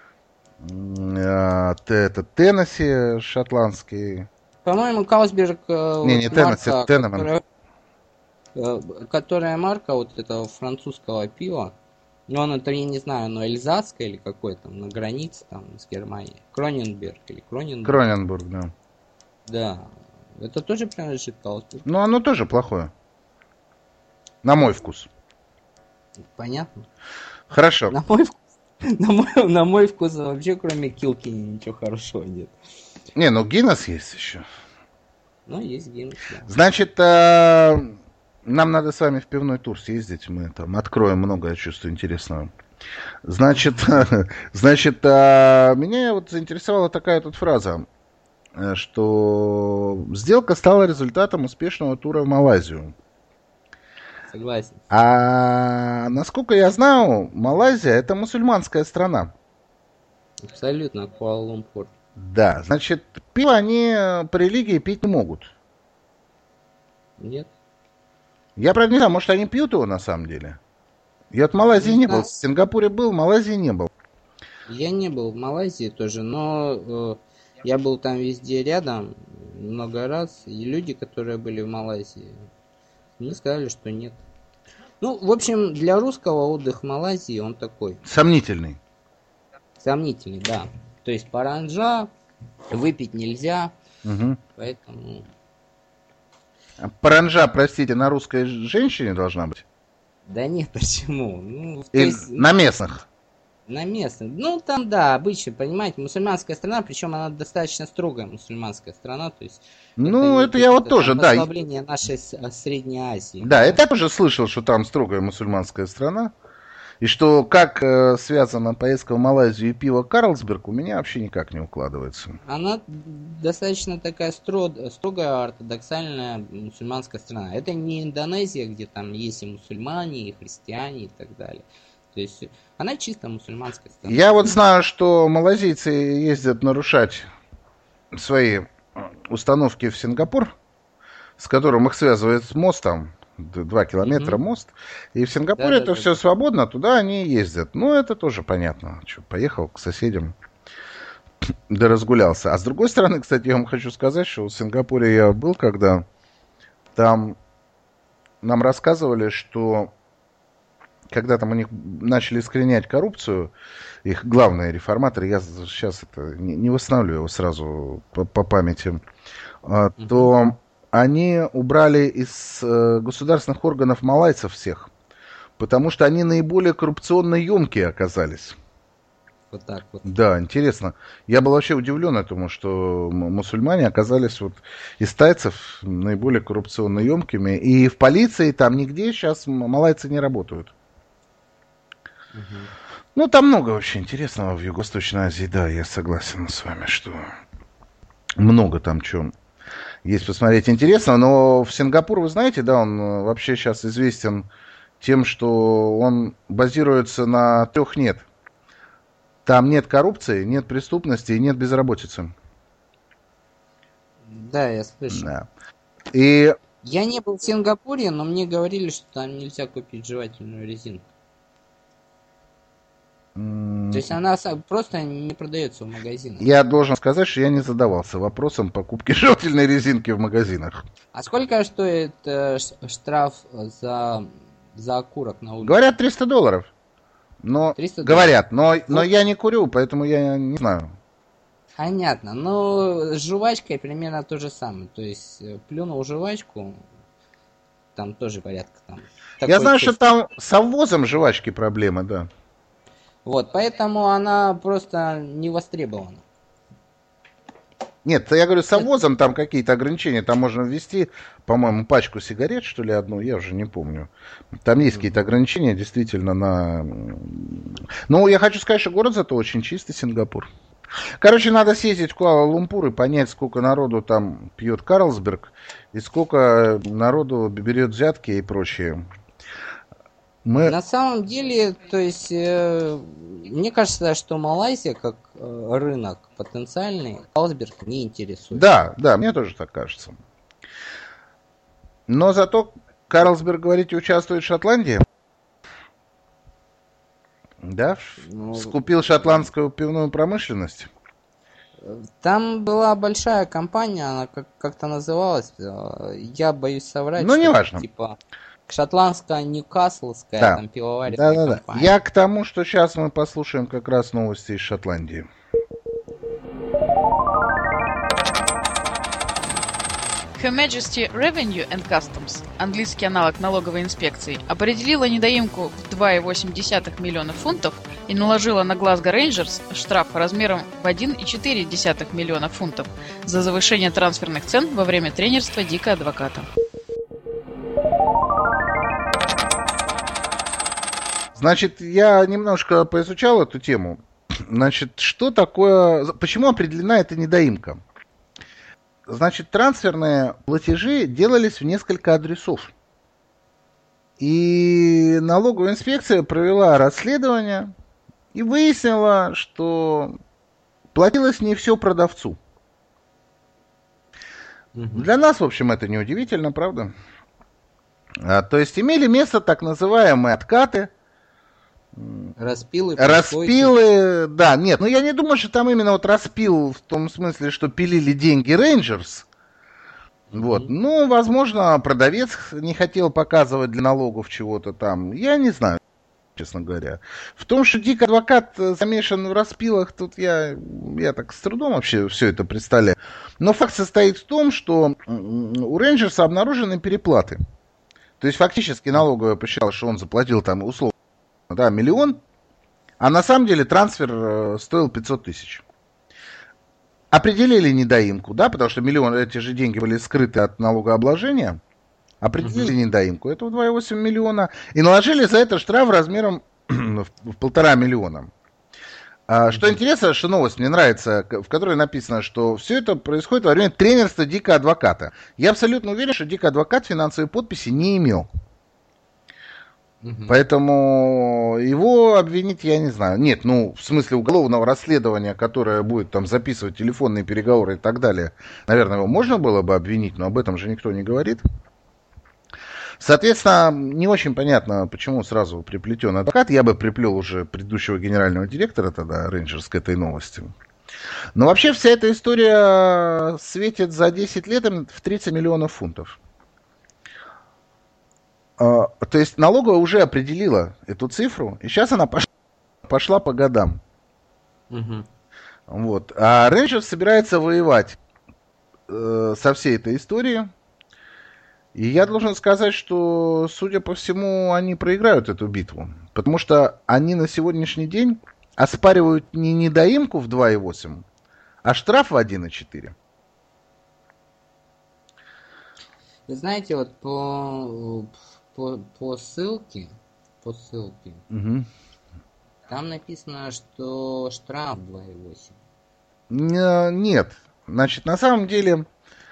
Теннесси шотландский. По-моему, Карлсберг не Теннесси, Теннеман. Которая марка вот этого французского пива, ну, он это, я не знаю, оно эльзасское или какое там, на границе там с Германией. Кроненберг или Кроненбург. Кроненбург, да. Да. Это тоже принадлежит Карлсберг. Ну, оно тоже плохое. На мой вкус. Понятно. Хорошо. На мой вкус вообще кроме Килкини ничего хорошего нет. Не, ну Гиннес есть еще. Ну, есть Гиннес, да. Значит, нам надо с вами в пивной тур съездить. Мы там откроем много, я чувствую, интересного. Значит, меня вот заинтересовала такая тут фраза, что сделка стала результатом успешного тура в Малайзию. Согласен. А насколько я знаю, Малайзия это мусульманская страна. Абсолютно, Куала-Лумпур. Да, значит, пиво они по религии пить не могут. Нет. Я, правда, не знаю, может, они пьют его на самом деле? Я от Малайзии не был, в Сингапуре был, в Малайзии не был. Я не был в Малайзии тоже, но я был там везде рядом много раз, и люди, которые были в Малайзии, мне сказали, что нет. Ну, в общем, для русского отдых в Малайзии он такой. Сомнительный. Сомнительный, да. То есть паранджа выпить нельзя, поэтому... Паранджа, простите, на русской женщине должна быть? Да нет, почему? Ну, Или на местных? На место. Ну, там, да, обычно, понимаете, мусульманская страна, причем она достаточно строгая мусульманская страна, то есть Ну, не это я вот какие-то тоже, там да. послабления нашей Средней Азии. Да, это я тоже слышал, что там строгая мусульманская страна. И что как связана поездка в Малайзию и пиво Карлсберг, у меня вообще никак не укладывается. Она достаточно такая строгая, ортодоксальная мусульманская страна. Это не Индонезия, где там есть и мусульмане, и христиане, и так далее. То есть она чисто мусульманская страна. Я вот знаю, что малазийцы ездят нарушать свои установки в Сингапур, с которым их связывает мост там, 2 километра мост. И в Сингапуре это все свободно, туда они ездят. Ну, это тоже понятно. Что, поехал к соседям, да разгулялся. А с другой стороны, кстати, я вам хочу сказать, что в Сингапуре я был, когда там нам рассказывали, что когда там у них начали искоренять коррупцию, их главные реформаторы, я сейчас это не восстановлю его сразу по памяти, то они убрали из государственных органов малайцев всех, потому что они наиболее коррупционно емкие оказались. Вот так вот. Да, интересно. Я был вообще удивлен этому, что мусульмане оказались вот из тайцев наиболее коррупционно емкими. И в полиции там нигде сейчас малайцы не работают. Ну, там много вообще интересного в Юго-Восточной Азии, да, я согласен с вами, что много там чего есть посмотреть интересного, но в Сингапур, вы знаете, да, он вообще сейчас известен тем, что он базируется на 3 нет. Там нет коррупции, нет преступности и нет безработицы. Да, я слышал. Да. И... Я не был в Сингапуре, но мне говорили, что там нельзя купить жевательную резинку. То есть она просто не продается в магазинах. Я должен сказать, что я не задавался вопросом покупки жевательной резинки в магазинах. А сколько стоит штраф за окурок на улице? Говорят, $300. Но, 300 говорят, но я не курю, поэтому я не знаю. Понятно. Но с жвачкой примерно то же самое. То есть плюнул жвачку, там тоже порядка там. Я знаю, что там с ввозом жвачки проблемы, да. Вот, поэтому она просто не востребована. Нет, я говорю, с ввозом там какие-то ограничения. Там можно ввести, по-моему, пачку сигарет, что ли, одну, я уже не помню. Там есть какие-то ограничения, действительно, на... Ну, я хочу сказать, что город зато очень чистый, Сингапур. Короче, надо съездить в Куала-Лумпур и понять, сколько народу там пьет Карлсберг, и сколько народу берет взятки и прочее. На самом деле, то есть, мне кажется, что Малайзия как рынок потенциальный, Карлсберг не интересует. Да, мне тоже так кажется. Но зато Карлсберг, говорите, участвует в Шотландии? Да? Скупил шотландскую пивную промышленность? Там была большая компания, она как-то называлась, я боюсь соврать. Ну, неважно. Типа... Шотландская, Ньюкаслская, да. Там пивоваренная компания. Я к тому, что сейчас мы послушаем как раз новости из Шотландии. Her Majesty Revenue and Customs, английский аналог налоговой инспекции, определила недоимку в 2,8 миллиона фунтов и наложила на Glasgow Rangers штраф размером в 1,4 миллиона фунтов за завышение трансферных цен во время тренерства Дика Адвоката. Значит, я немножко поизучал эту тему. Значит, что такое... Почему определена эта недоимка? Значит, трансферные платежи делались в несколько адресов. И налоговая инспекция провела расследование и выяснила, что платилось не все продавцу. Для нас, в общем, это неудивительно, правда? То есть имели место так называемые откаты. Распилы, да, нет, ну я не думаю, что там именно вот распил в том смысле, что пилили деньги Рейнджерс. Вот, ну, возможно, продавец не хотел показывать для налогов чего-то там, я не знаю, честно говоря. В том, что Дик Адвокат замешан в распилах, тут я так с трудом вообще все это представляю. Но факт состоит в том, что у Рейнджерса обнаружены переплаты. То есть фактически налоговая посчитала, что он заплатил там условно, да, $1 миллион, А на самом деле трансфер стоил 500 тысяч. Определили недоимку, да, потому что эти же деньги были скрыты от налогообложения. Определили недоимку, это 2,8 миллиона. И наложили за это штраф размером в 1,5 миллиона. Что интересно, что новость мне нравится, в которой написано, что все это происходит во время тренерства Дика Адвоката. Я абсолютно уверен, что Дик Адвокат финансовой подписи не имел. Поэтому его обвинить я не знаю. Нет, в смысле уголовного расследования, которое будет там записывать телефонные переговоры и так далее, наверное, его можно было бы обвинить, но об этом же никто не говорит. Соответственно, не очень понятно, почему сразу приплетен адвокат. Я бы приплел уже предыдущего генерального директора тогда, Рейнджерс, к этой новости. Но вообще вся эта история светит за 10 лет в 30 миллионов фунтов. То есть налоговая уже определила эту цифру, и сейчас она пошла по годам. Вот. А Рейнджерс собирается воевать со всей этой историей. И я должен сказать, что, судя по всему, они проиграют эту битву. Потому что они на сегодняшний день оспаривают не недоимку в 2,8, а штраф в 1,4. Вы знаете, вот по ссылке, там написано, что штраф 2,8. Нет. Значит, на самом деле...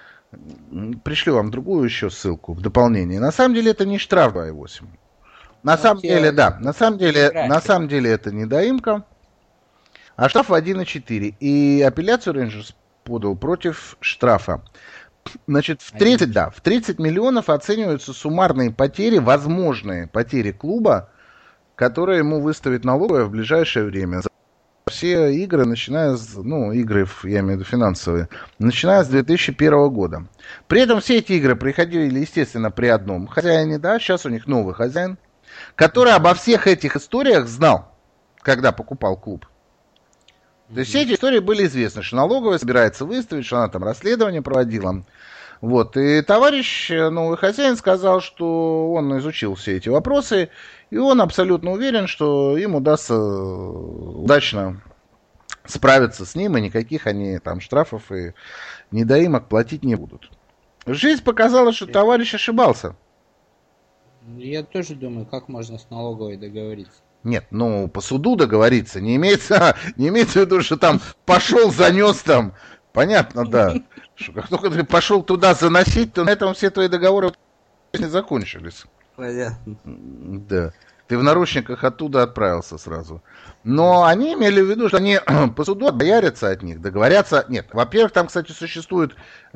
Пришлю вам другую еще ссылку в дополнение. На самом деле это не штраф 2,8. На самом деле, да. На самом деле это недоимка. А штраф в 1,4. И апелляцию Рейнджерс подал против штрафа. Значит, в 30 миллионов оцениваются суммарные потери, возможные потери клуба, которые ему выставит налоговая в ближайшее время. Все игры, начиная с, игры, я имею в виду финансовые, начиная с 2001 года. При этом все эти игры проходили, естественно, при одном хозяине, да, сейчас у них новый хозяин, который обо всех этих историях знал, когда покупал клуб. То есть все эти истории были известны, что налоговая собирается выставить, что она там расследование проводила. Вот, и товарищ, новый хозяин, сказал, что он изучил все эти вопросы, и он абсолютно уверен, что им удастся удачно справиться с ним, и никаких они там штрафов и недоимок платить не будут. Жизнь показала, что товарищ ошибался. Я тоже думаю, как можно с налоговой договориться. Нет, по суду договориться не имеется в виду, что там пошел, занес там. Понятно, да. Что как только ты пошел туда заносить, то на этом все твои договоры закончились. Понятно. Да. Ты в наручниках оттуда отправился сразу. Но они имели в виду, что они по суду отбоярятся от них, договорятся. Нет, во-первых, там, кстати, существует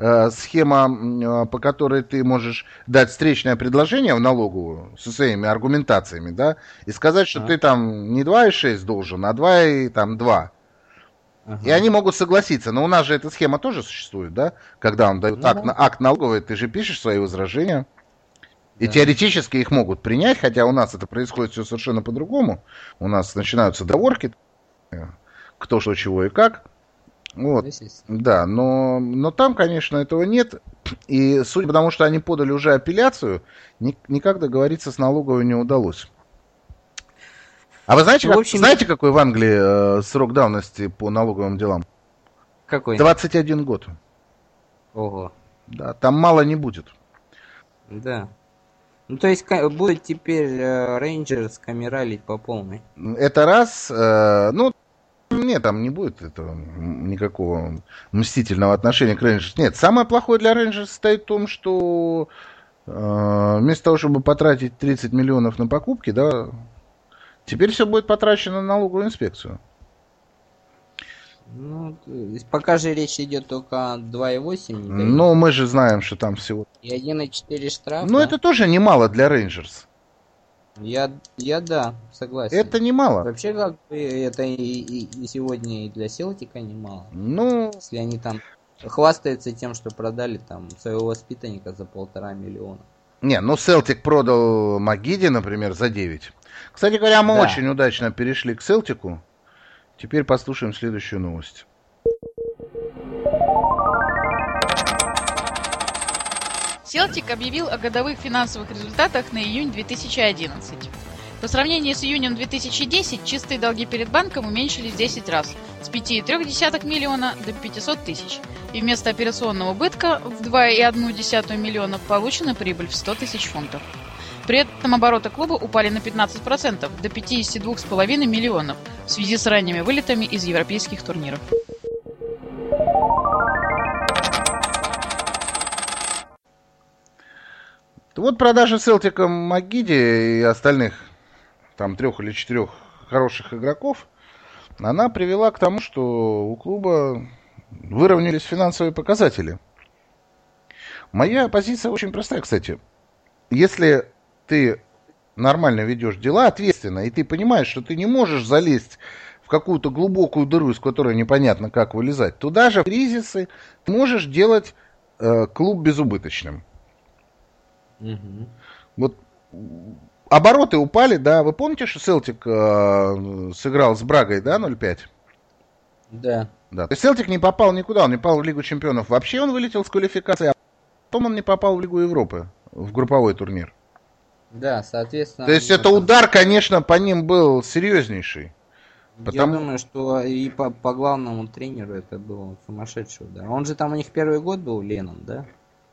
схема, по которой ты можешь дать встречное предложение в налоговую со своими аргументациями, да, и сказать, что ты там не 2,6 должен, а 2,2. И они могут согласиться. Но у нас же эта схема тоже существует, да? Когда он дает акт налоговый, ты же пишешь свои возражения. И теоретически их могут принять, хотя у нас это происходит все совершенно по-другому. У нас начинаются договорки, кто что, чего и как. Вот. Да, но там, конечно, этого нет. И судя по тому, что они подали уже апелляцию, никак договориться с налоговой не удалось. А вы знаете, знаете, какой в Англии срок давности по налоговым делам? Какой? 21 год. Ого. Да, там мало не будет. Да. То есть будет теперь Рейнджерс камералить по полной. Это раз. Нет, там не будет этого никакого мстительного отношения к Рейнджерс. Нет, самое плохое для Рейнджерс состоит в том, что вместо того, чтобы потратить 30 миллионов на покупки, да, теперь все будет потрачено на налоговую инспекцию. Пока же речь идет только о 2,8. Но мы же знаем, что там всего... И 1,4 штраф. Ну, это тоже немало для Рейнджерс. Я да, согласен. Это немало. Вообще, как бы, это и сегодня и для Селтика немало. Если они там хвастаются тем, что продали там своего воспитанника за 1,5 миллиона. Не, Селтик продал Магиди, например, за 9. Кстати говоря, мы очень удачно перешли к Селтику. Теперь послушаем следующую новость. Селтик объявил о годовых финансовых результатах на июнь 2011. По сравнению с июнем 2010 чистые долги перед банком уменьшились 10 раз, с 5,3 миллиона до 500 тысяч. И вместо операционного убытка в 2,1 миллиона получена прибыль в 100 тысяч фунтов. При этом обороты клуба упали на 15%, до 52,5 миллионов, в связи с ранними вылетами из европейских турниров. Вот продажа Селтика Магиди и остальных, там 3 или 4 хороших игроков, она привела к тому, что у клуба выровнялись финансовые показатели. Моя позиция очень простая, кстати. Если ты нормально ведешь дела, ответственно, и ты понимаешь, что ты не можешь залезть в какую-то глубокую дыру, из которой непонятно как вылезать, то даже в кризисы ты можешь делать клуб безубыточным. Угу. Вот обороты упали, да. Вы помните, что Селтик сыграл с Брагой, да, 0-5? Да. Да. То есть Селтик не попал никуда, он не попал в Лигу Чемпионов. Вообще он вылетел с квалификации, а потом он не попал в Лигу Европы, в групповой турнир. Да, соответственно... То есть это удар, конечно, по ним был серьезнейший. Я думаю, что и по главному тренеру это был сумасшедший удар. Он же там у них первый год был, Леннон, да?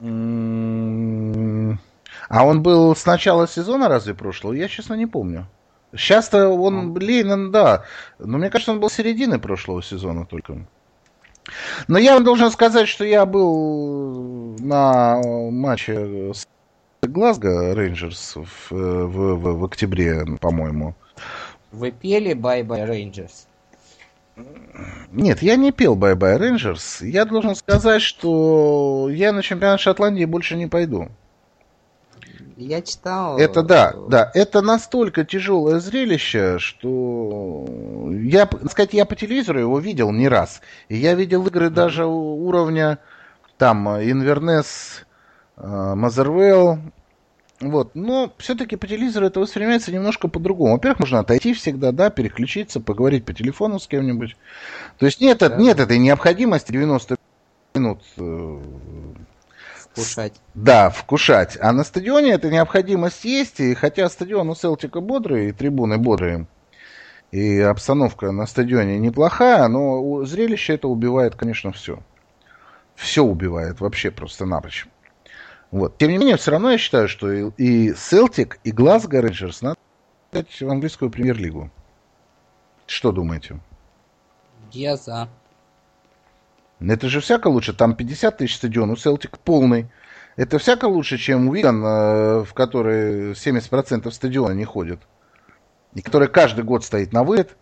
А он был с начала сезона разве прошлого? Я, честно, не помню. Сейчас-то он, Леннон, да. Но мне кажется, он был с середины прошлого сезона только. Но я вам должен сказать, что я был на матче с Глазго Рейнджерс в октябре, по-моему. Вы пели Bye Bye Rangers? Нет, я не пел Bye Bye Rangers. Я должен сказать, что я на чемпионат Шотландии больше не пойду. Я читал... Это да. Это настолько тяжелое зрелище, что... Я по телевизору его видел не раз. И я видел игры даже уровня там Инвернес, Мазервелл. Вот. Но все-таки по телевизору это воспринимается немножко по-другому. Во-первых, можно отойти всегда, да, переключиться, поговорить по телефону с кем-нибудь. То есть нет этой необходимости 90 минут... Вкушать. Да, вкушать. А на стадионе эта необходимость есть. И хотя стадион у Селтика бодрый, и трибуны бодрые, и обстановка на стадионе неплохая, но зрелище это убивает, конечно, все. Все убивает вообще просто напрочь. Вот. Тем не менее, все равно я считаю, что и Селтик, и Глазго Рейнджерс надо в английскую премьер-лигу. Что думаете? Я за. Это же всяко лучше. Там 50 тысяч стадион, у Селтик полный. Это всяко лучше, чем у Виган, в который 70% стадиона не ходит. И который каждый год стоит на вылет.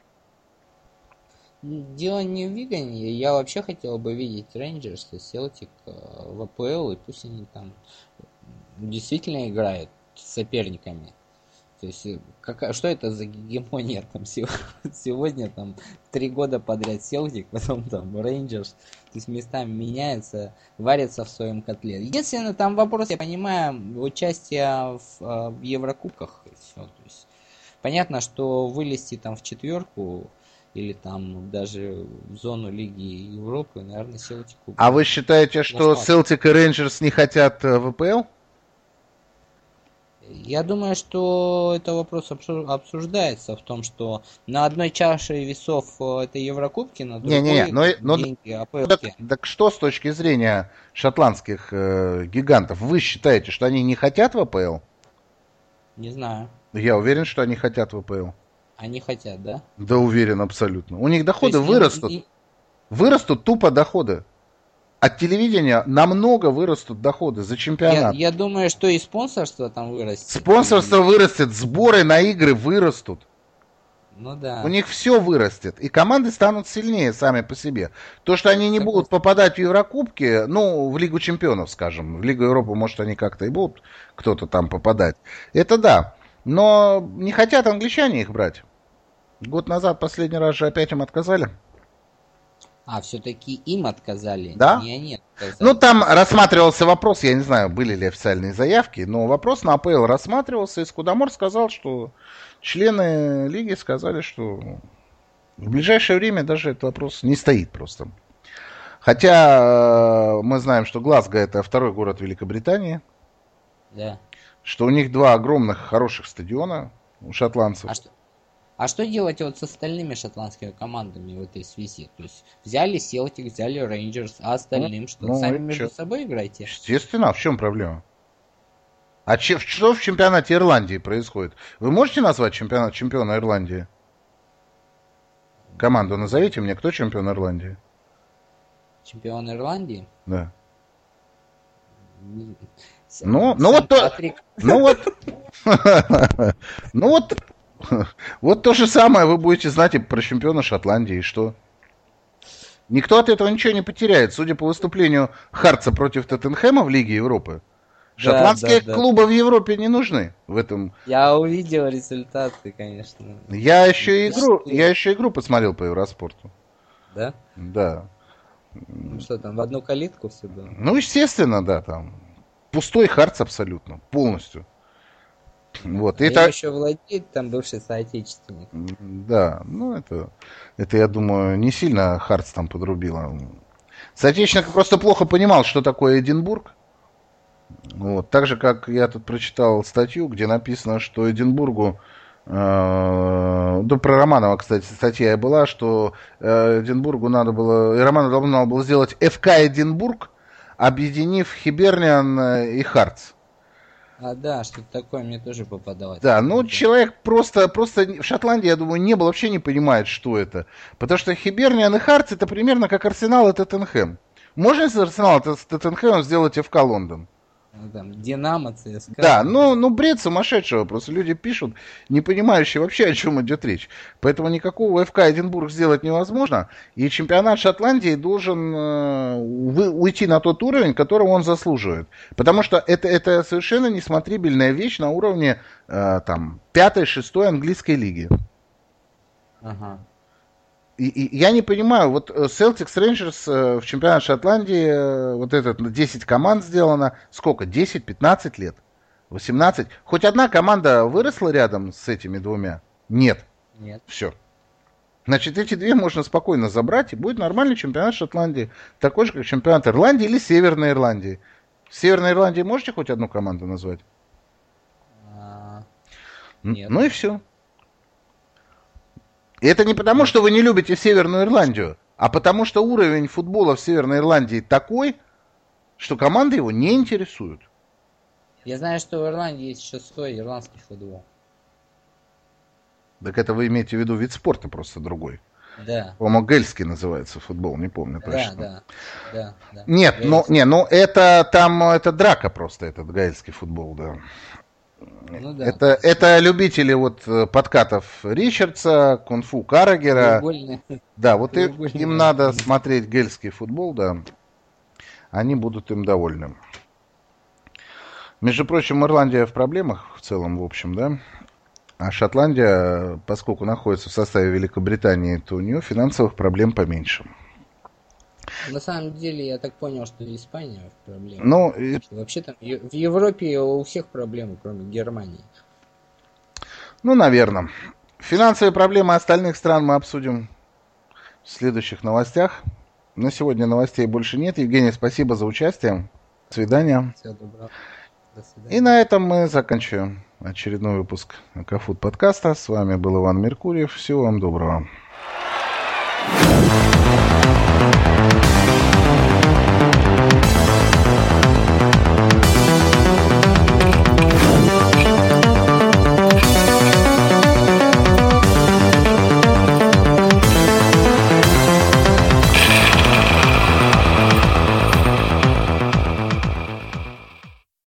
Дело не в Вигане. Я вообще хотел бы видеть Рейнджерс и Селтик в АПЛ, и пусть они там действительно играют с соперниками. То есть, что это за гегемония там сегодня там 3 года подряд Селтик, потом там Рейнджерс, то есть местами меняются, варятся в своем котле. Единственное, там вопрос, я понимаю, участие в Еврокубках. И все. То есть, понятно, что вылезти там в 4 или там даже в зону Лиги Европы, наверное, Селтику... А вы считаете, что Селтик и Рейнджерс не хотят в АПЛ? Я думаю, что это вопрос обсуждается в том, что на одной чаше весов это Еврокубки, на другой деньги АПЛки. Так что с точки зрения шотландских гигантов? Вы считаете, что они не хотят в АПЛ? Не знаю. Я уверен, что они хотят в АПЛ. Они хотят, да? Да, уверен абсолютно. У них доходы вырастут. Вырастут тупо доходы. От телевидения намного вырастут доходы за чемпионат. Я думаю, что и спонсорство там вырастет. Спонсорство вырастет, сборы на игры вырастут. Ну да. У них все вырастет. И команды станут сильнее сами по себе. То, что они не будут попадать в Еврокубки, ну, в Лигу Чемпионов, скажем. В Лигу Европы, может, они как-то и будут кто-то там попадать. Это да. Но не хотят англичане их брать. Год назад последний раз же опять им отказали. А, все-таки им отказали, да? Не они отказали. Ну, там рассматривался вопрос, я не знаю, были ли официальные заявки, но вопрос на АПЛ рассматривался, и Скудамор сказал, что члены лиги сказали, что в ближайшее время даже этот вопрос не стоит просто. Хотя мы знаем, что Глазго это второй город Великобритании. Да. Что у них 2 огромных хороших стадиона. у шотландцев. А что делать вот с остальными шотландскими командами в этой связи? То есть взяли Селтик, взяли Рейнджерс, а остальным что? Сами между собой играете? Естественно, а в чем проблема? А что в чемпионате Ирландии происходит? Вы можете назвать чемпиона Ирландии? Команду назовите мне, кто чемпион Ирландии? Чемпион Ирландии? Да. Вот то же самое вы будете знать и про чемпиона Шотландии, и что? Никто от этого ничего не потеряет. Судя по выступлению Хартса против Тоттенхэма в Лиге Европы, шотландские клубы в Европе не нужны в этом. Я увидел результаты, конечно. Я еще игру посмотрел по Евроспорту. Да? Да. Ну что там, в одну калитку все было? Ну, естественно, да, там. Пустой Хартс абсолютно, полностью. Вот. Это еще владеет там бывший соотечественник. Да, ну это я думаю, не сильно Хартс там подрубило. Соотечественник просто плохо понимал, что такое Эдинбург. Вот. Так же, как я тут прочитал статью, где написано, что Эдинбургу, про Романова, кстати, статья была, что Эдинбургу надо было, и Романову надо было сделать ФК Эдинбург, объединив Хиберниан и Хартс. Да, что-то такое мне тоже попадалось. Да, ну человек просто в Шотландии, я думаю, вообще не понимает, что это. Потому что Хиберниан и Хартс это примерно как Арсенал и Тоттенхэм. Можно из Арсенала с Тоттенхэмом сделать ФК Лондон? Там, Динамо, ЦСКА. Да, ну бред сумасшедшего. Просто люди пишут, не понимающие вообще, о чем идет речь. Поэтому никакого ФК Эдинбург сделать невозможно. И чемпионат Шотландии должен уйти на тот уровень, которого он заслуживает. Потому что это совершенно несмотрибельная вещь на уровне 5-6 английской лиги. Ага. И я не понимаю, вот Celtics Rangers в чемпионат Шотландии, вот этот 10 команд сделано, сколько, 10-15 лет? 18? Хоть одна команда выросла рядом с этими двумя? Нет. Нет. Все. Значит, эти две можно спокойно забрать, и будет нормальный чемпионат Шотландии. Такой же, как чемпионат Ирландии или Северной Ирландии. В Северной Ирландии можете хоть одну команду назвать? Нет. Ну и все. И это не потому, что вы не любите Северную Ирландию, а потому что уровень футбола в Северной Ирландии такой, что команды его не интересуют. Я знаю, что в Ирландии есть еще свой ирландский футбол. Так это вы имеете в виду вид спорта просто другой. Да. По-моему, гельский называется футбол, не помню точно. Да. Нет, это драка просто, этот гельский футбол, да. Ну, да. Это любители вот подкатов Ричардса, кунг-фу Каррагера. Да, вот им надо смотреть гельский футбол, да. Они будут им довольны. Между прочим, Ирландия в проблемах в целом, в общем, да. А Шотландия, поскольку находится в составе Великобритании, то у нее финансовых проблем поменьше. На самом деле, я так понял, что Испания в проблемах. Ну, вообще там в Европе у всех проблемы, кроме Германии. Ну, наверное. Финансовые проблемы остальных стран мы обсудим в следующих новостях. На сегодня новостей больше нет. Евгений, спасибо за участие. До свидания. Всего доброго. До свидания. И на этом мы заканчиваем очередной выпуск Кафуд подкаста. С вами был Иван Меркурьев. Всего вам доброго.